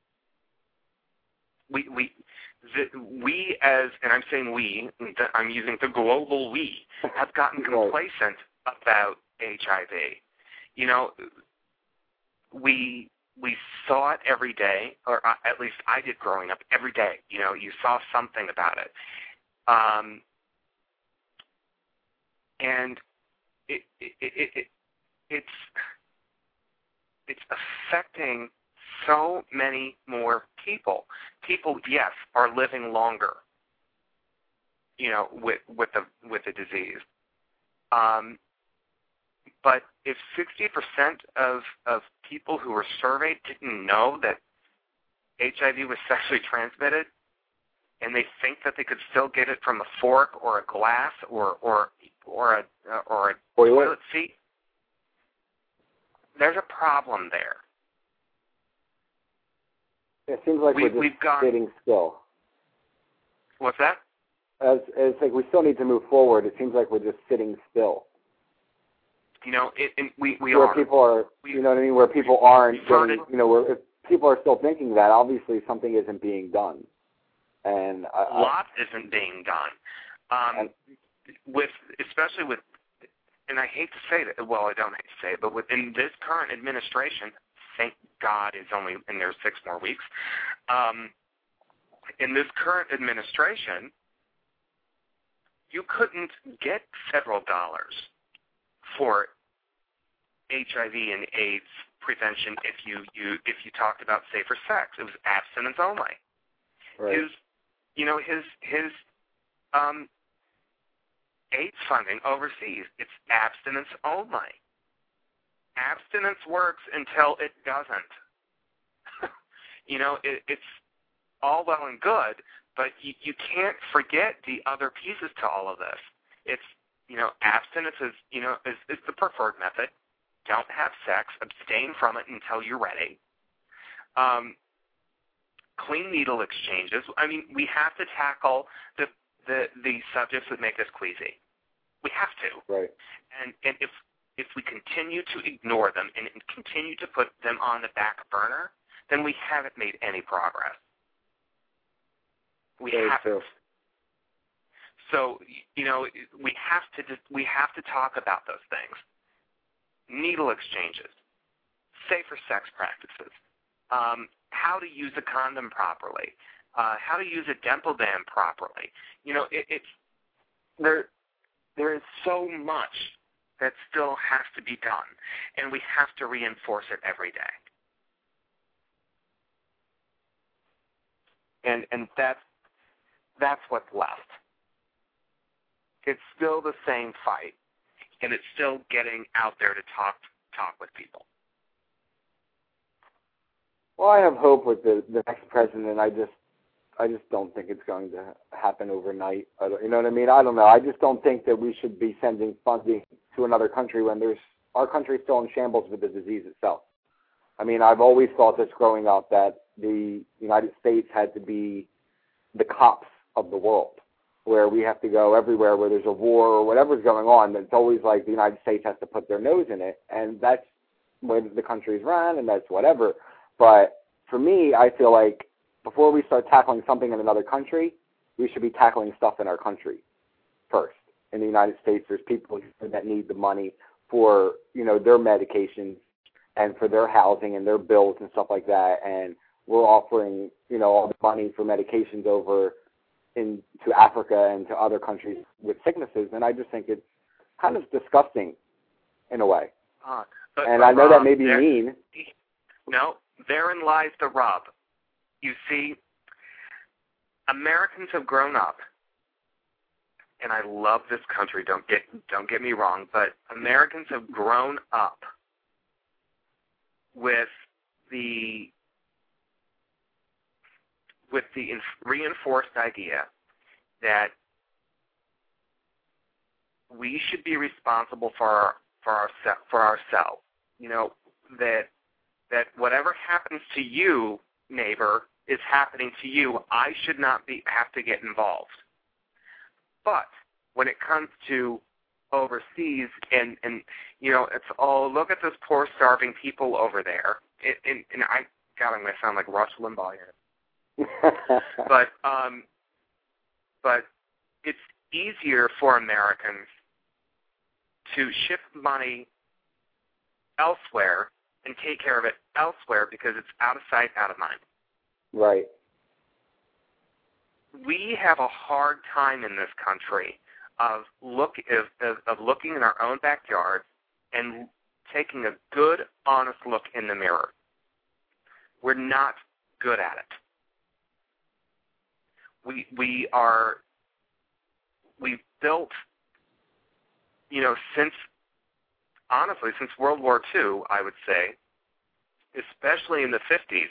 We, we, The, we as, and I'm saying we, I'm using the global we, have gotten complacent about H I V. You know, we we saw it every day, or at least I did growing up every day. You know, you saw something about it. Um, and it, it, it, it, it's it's affecting so many more people. People, yes, are living longer, you know, with with the with the disease. Um, but if sixty percent of of people who were surveyed didn't know that H I V was sexually transmitted, and they think that they could still get it from a fork or a glass or or or a or a toilet seat, there's a problem there. It seems like we, we're just we've gone, sitting still. What's that? As, as like we still need to move forward. It seems like we're just sitting still. You know, it, it, we we where are. people are, we, you know what I mean. Where people aren't, started, getting, you know, where if people are still thinking that, obviously something isn't being done. And I, a lot I, isn't being done. Um, and, with especially with, and I hate to say that. Well, I don't hate to say it, but within this current administration, thank God, is only in there six more weeks. Um, in this current administration, you couldn't get federal dollars for H I V and AIDS prevention if you, you if you talked about safer sex. It was abstinence only. right. His, you know, his his um, AIDS funding overseas, it's abstinence only. Abstinence works until it doesn't. You know, it, it's all well and good, but you, you can't forget the other pieces to all of this. It's, you know, abstinence is, you know, is, is the preferred method. Don't have sex. Abstain from it until you're ready. Um, clean needle exchanges. I mean, we have to tackle the, the, the subjects that make us queasy. We have to. Right. And, and if if we continue to ignore them and continue to put them on the back burner, then we haven't made any progress. We Very haven't. true. So, you know, we have to just, we have to talk about those things. Needle exchanges, safer sex practices, um, how to use a condom properly, uh, how to use a dental dam properly. You know, it, it's there. There is so much that still has to be done, and we have to reinforce it every day. And and that's that's what's left. It's still the same fight, and it's still getting out there to talk talk with people. Well, I have hope with the, the next president. I just I just don't think it's going to happen overnight. I don't, you know what I mean? I don't know. I just don't think that we should be sending funding to another country when there's our country is still in shambles with the disease itself. I mean, I've always thought this growing up that the United States had to be the cops of the world, where we have to go everywhere where there's a war or whatever's going on. It's always like the United States has to put their nose in it, and that's where the country's run, and that's whatever. But for me, I feel like before we start tackling something in another country, we should be tackling stuff in our country first. In the United States, there's people that need the money for, you know, their medications and for their housing and their bills and stuff like that. And we're offering, you know, all the money for medications over into Africa and to other countries with sicknesses. And I just think it's kind of disgusting in a way. Uh, but, and but I know Rob, that may be there, mean. No, therein lies the rub. You see, Americans have grown up, and I love this country, don't get don't get me wrong, but Americans have grown up with the with the reinforced idea that we should be responsible for our, for our, for ourselves. You know, that that whatever happens to you, neighbor, is happening to you. I should not be have to get involved. But when it comes to overseas, and, and you know, it's oh, look at those poor starving people over there. It, and, and I, God, I'm going to sound like Rush Limbaugh here. but um, but it's easier for Americans to ship money elsewhere and take care of it elsewhere because it's out of sight, out of mind. Right. We have a hard time in this country of look of, of, of looking in our own backyard and taking a good, honest look in the mirror. We're not good at it. We we are we've built, you know, since honestly since World War Two, I would say, especially in the fifties.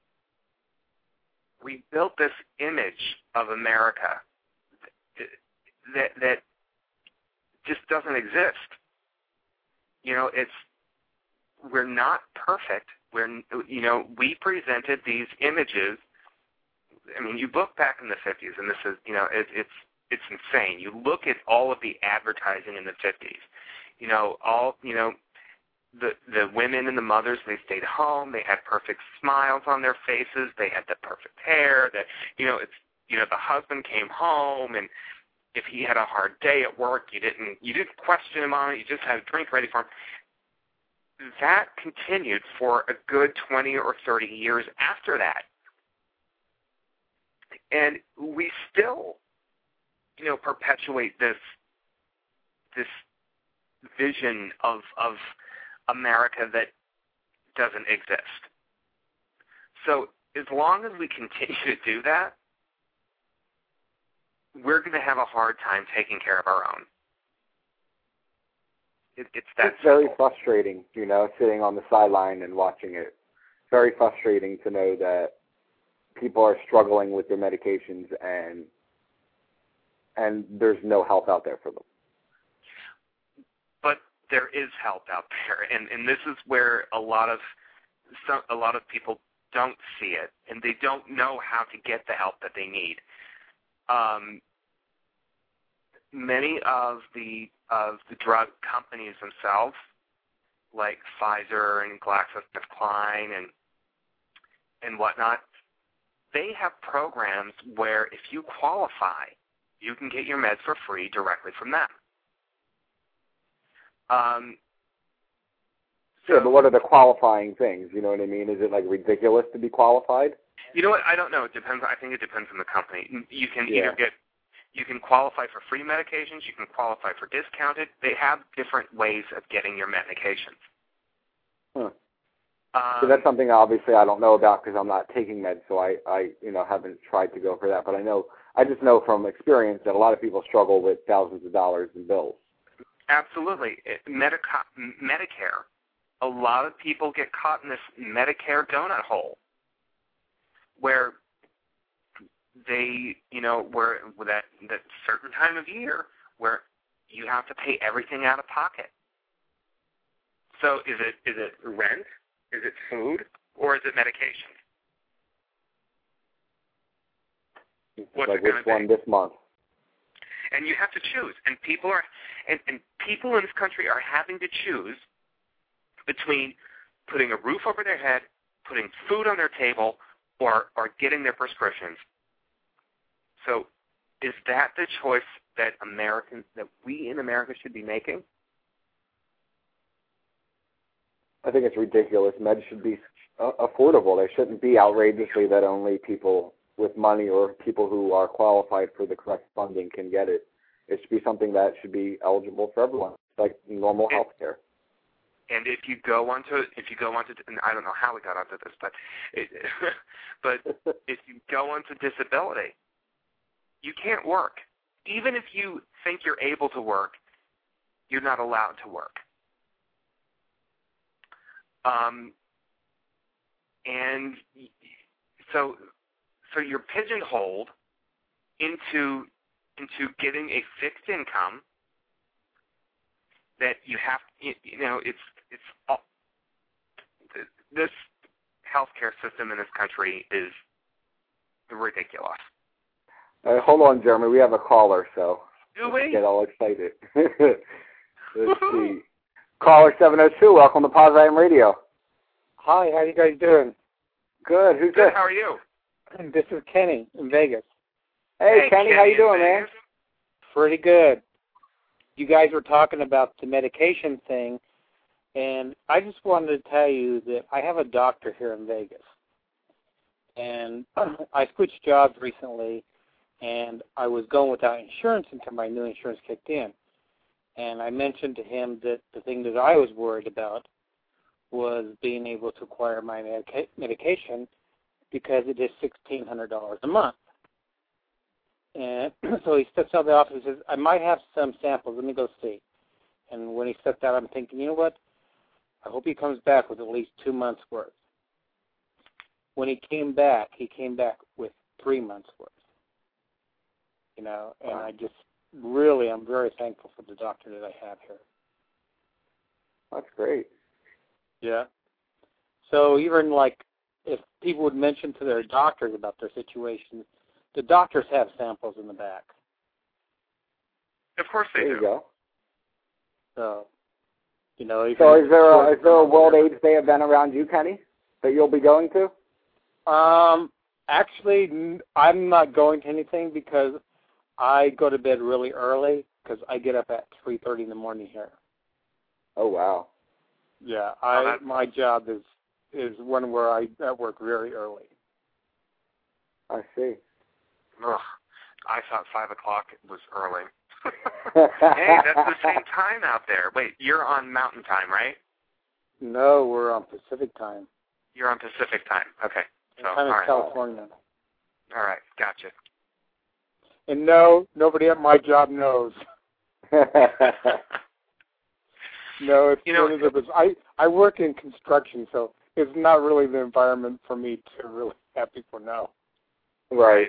We built this image of America that that just doesn't exist. You know, it's we're not perfect. We're, you know, we presented these images. I mean, you look back in the fifties, and this is, you know, it, it's it's insane. You look at all of the advertising in the fifties. You know, all, you know, the the women and the mothers, they stayed home. They had perfect smiles on their faces. They had the perfect hair. That, you know, it's, you know, the husband came home, and if he had a hard day at work, you didn't you didn't question him on it. You just had a drink ready for him. That continued for a good twenty or thirty years after that. And we still, you know, perpetuate this this vision of of America that doesn't exist. So as long as we continue to do that, we're going to have a hard time taking care of our own. It, it's that It's very simple. frustrating, you know, sitting on the sideline and watching it. Very frustrating to know that people are struggling with their medications and and there's no help out there for them. But there is help out there, and, and this is where a lot of some, a lot of people don't see it, and they don't know how to get the help that they need. Um, many of the of the drug companies themselves, like Pfizer and GlaxoSmithKline and and whatnot, they have programs where if you qualify, you can get your meds for free directly from them. Um, so, yeah, but what are the qualifying things? You know what I mean? Is it like ridiculous to be qualified? You know what? I don't know. It depends. I think it depends on the company. You can Yeah. either get, you can qualify for free medications. You can qualify for discounted. They have different ways of getting your medications. Huh. Um, So that's something obviously I don't know about because I'm not taking meds, so I, I, you know, haven't tried to go for that. But I know, I just know from experience that a lot of people struggle with thousands of dollars in bills. Absolutely. It, Medica- Medicare, a lot of people get caught in this Medicare donut hole where they, you know, where that that certain time of year where you have to pay everything out of pocket. So is it is it rent? Is it food? Or is it medication? What's like it going which to one be? this month? And you have to choose. And people are, and, and people in this country are having to choose between putting a roof over their head, putting food on their table, or or getting their prescriptions. So, is that the choice that Americans, that we in America should be making? I think it's ridiculous. Meds should be uh, affordable. They shouldn't be outrageously that only people with money or people who are qualified for the correct funding can get it. It should be something that should be eligible for everyone, like normal health care. And if you go onto, if you go onto, and I don't know how we got onto this, but it, but if you go onto disability, you can't work. Even if you think you're able to work, you're not allowed to work. Um, and so, so you're pigeonholed into into getting a fixed income that you have. You, you know, it's it's all, this healthcare system in this country is ridiculous. Uh, hold on, Jeremy. We have a caller, so Do let's we? get all excited. Let's see. Caller seven oh two, welcome to Paz I M Radio. Hi, how you guys doing? Good. Who's Good. this? How are you? This is Kenny in Vegas. Hey, Kenny, how you doing, man? Vegas. Pretty good. You guys were talking about the medication thing, and I just wanted to tell you that I have a doctor here in Vegas. And I switched jobs recently, and I was going without insurance until my new insurance kicked in. And I mentioned to him that the thing that I was worried about was being able to acquire my medica- medication because it is sixteen hundred dollars a month. And so he steps out of the office and says, I might have some samples. Let me go see. And when he stepped out, I'm thinking, you know what? I hope he comes back with at least two months' worth. When he came back, he came back with three months' worth. You know, and I just really, I'm very thankful for the doctor that I have here. That's great. Yeah. So even like if people would mention to their doctors about their situations, the doctors have samples in the back. Of course they there do. you go. So, you know. You So can is there a, sort is there a of- World AIDS Day event around you, Kenny, that you'll be going to? Um, actually, n- I'm not going to anything because I go to bed really early because I get up at three thirty in the morning here. Oh, wow. Yeah, Oh, I that's- my job is is one where I, I work very early. I see. Ugh, I thought five o'clock was early. Hey, that's the same time out there. Wait, you're on Mountain Time, right? No, we're on Pacific time. You're on Pacific Time. Okay. So, I'm all in right. California. All right. Gotcha. And no, nobody at my job knows. No, it's You know, one of the, I I work in construction, so it's not really the environment for me to really have people know. Right.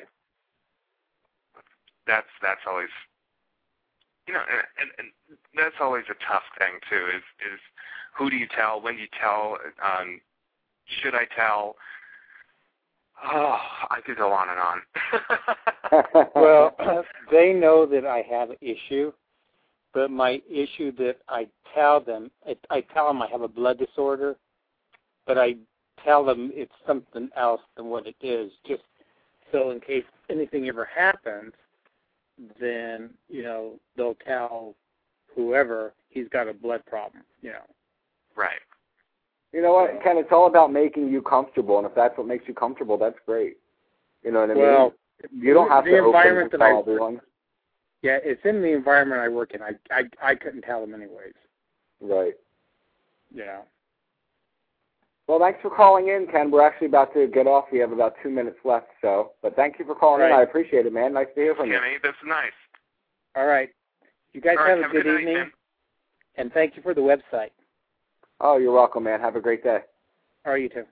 That's that's always, you know, and, and, and that's always a tough thing too. Is is who do you tell? When do you tell? Um, should I tell? Oh, I could go on and on. Well, they know that I have an issue, but my issue that I tell them, I, I tell them I have a blood disorder, but I tell them it's something else than what it is, just so in case anything ever happens, then, you know, they'll tell whoever he's got a blood problem, you know. Right. You know what, Ken, it's all about making you comfortable, and if that's what makes you comfortable, that's great. You know what I Well, mean? You don't have the to open environment to that I tell work- everyone. Yeah, it's in the environment I work in. I, I, I couldn't tell them anyways, Right. you know. Well, thanks for calling in, Ken. We're actually about to get off. We have about two minutes left, so. But thank you for calling Right. in. I appreciate it, man. Nice to hear from you. Kenny, that's nice. All right. You guys All right, have, have a good, night, evening, man. and thank you for the website. Oh, you're welcome, man. Have a great day. All right, you too.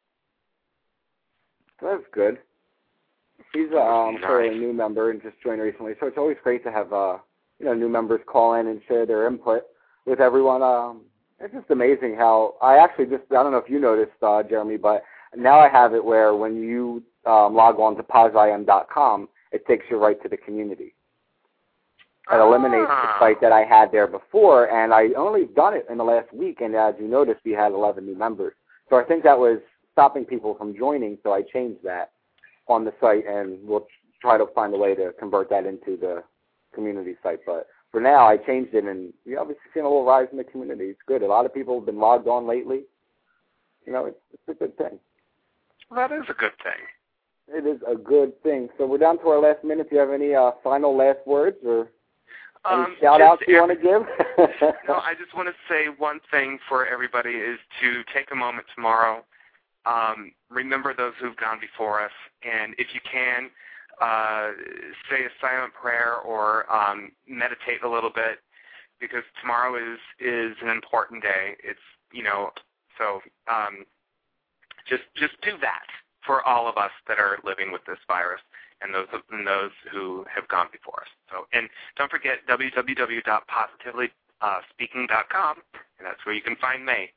That's good. He's a um, Nice. fairly new member and just joined recently, so it's always great to have uh, you know new members call in and share their input with everyone. Um, it's just amazing how I actually just I don't know if you noticed, uh, Jeremy, but now I have it where when you um, log on to paz I M dot com, it takes you right to the community. It eliminates Ah. the site that I had there before, and I only done it in the last week, and as you noticed, we had eleven new members. So I think that was stopping people from joining, so I changed that on the site, and we'll try to find a way to convert that into the community site. But for now, I changed it, and we obviously seen a little rise in the community. It's good. A lot of people have been logged on lately. You know, it's, it's a good thing. Well, that is a good thing. It is a good thing. So we're down to our last minute. Do you have any uh, final last words or any Um, shout-outs just you every- want to give? No, I just want to say one thing for everybody is to take a moment tomorrow. Um, remember those who've gone before us, and if you can, uh, say a silent prayer or um, meditate a little bit, because tomorrow is is an important day. It's you know, so um, just just do that for all of us that are living with this virus, and those and those who have gone before us. So, and don't forget w w w dot positively speaking dot com, and that's where you can find me.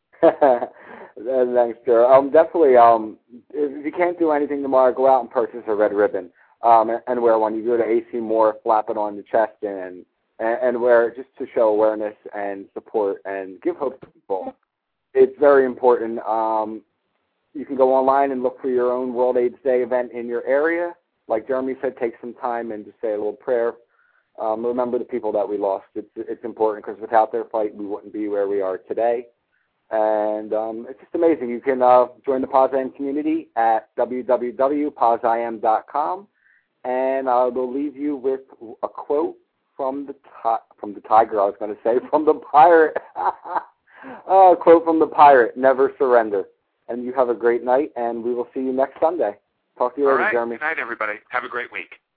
Thanks, sir. Um, definitely, um, if you can't do anything tomorrow, go out and purchase a red ribbon um, and, and wear one. You go to A C Moore, flap it on the chest, and, and, and wear it just to show awareness and support and give hope to people. It's very important. Um, you can go online and look for your own World AIDS Day event in your area. Like Jeremy said, take some time and just say a little prayer. Um, remember the people that we lost. It's, it's important because without their fight, we wouldn't be where we are today. And um, it's just amazing. You can uh, join the Paz I M community at w w w dot paz I M dot com, and I will leave you with a quote from the ti- from the tiger. I was going to say from the pirate. uh, a quote from the pirate: "Never surrender." And you have a great night, and we will see you next Sunday. Talk to you All later, right. Jeremy. Good night, everybody. Have a great week.